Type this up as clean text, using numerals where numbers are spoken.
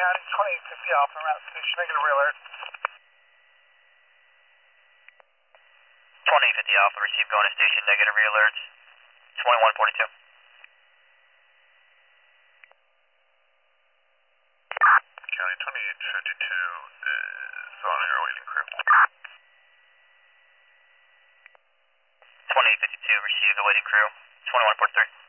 County, 2850 Alpha, route station, negative real alert. 2850 Alpha, receive going to station, negative re-alerts. 2142. County 2852 is on air waiting crew. 2852, receive the waiting crew. 2143.